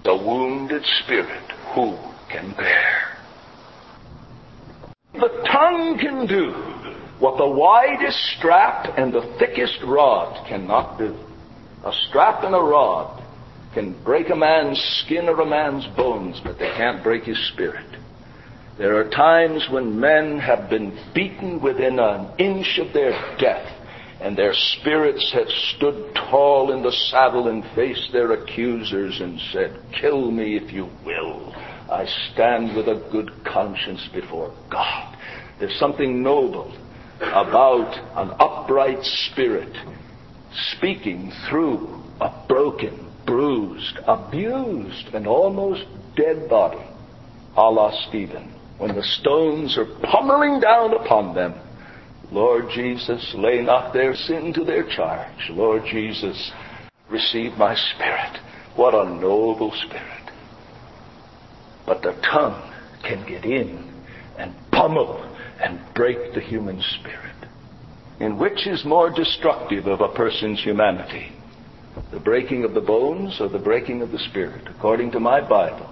The wounded spirit, who can bear? The tongue can do what the widest strap and the thickest rod cannot do. A strap and a rod can break a man's skin or a man's bones, but they can't break his spirit. There are times when men have been beaten within an inch of their death, and their spirits have stood tall in the saddle and faced their accusers and said, "Kill me if you will. I stand with a good conscience before God." There's something noble about an upright spirit speaking through a broken, bruised, abused, and almost dead body, a la Stephen. When the stones are pummeling down upon them, "Lord Jesus, lay not their sin to their charge. Lord Jesus, receive my spirit." What a noble spirit. But the tongue can get in and pummel and break the human spirit. And which is more destructive of a person's humanity? The breaking of the bones or the breaking of the spirit? According to my Bible,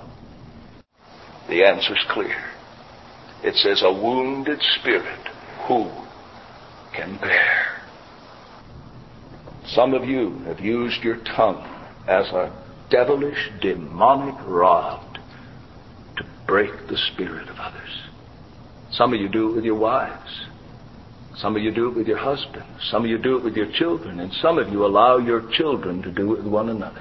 the answer's clear. It says, a wounded spirit, who can bear? Some of you have used your tongue as a devilish, demonic rod to break the spirit of others. Some of you do it with your wives. Some of you do it with your husband. Some of you do it with your children. And some of you allow your children to do it with one another.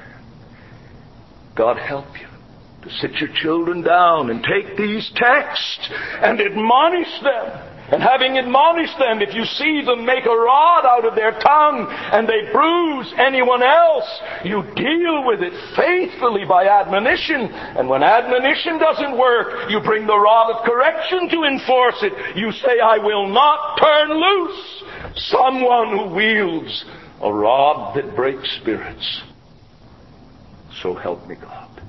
God help you to sit your children down and take these texts and admonish them. And having admonished them, if you see them make a rod out of their tongue and they bruise anyone else, you deal with it faithfully by admonition. And when admonition doesn't work, you bring the rod of correction to enforce it. You say, "I will not turn loose someone who wields a rod that breaks spirits." So help me God.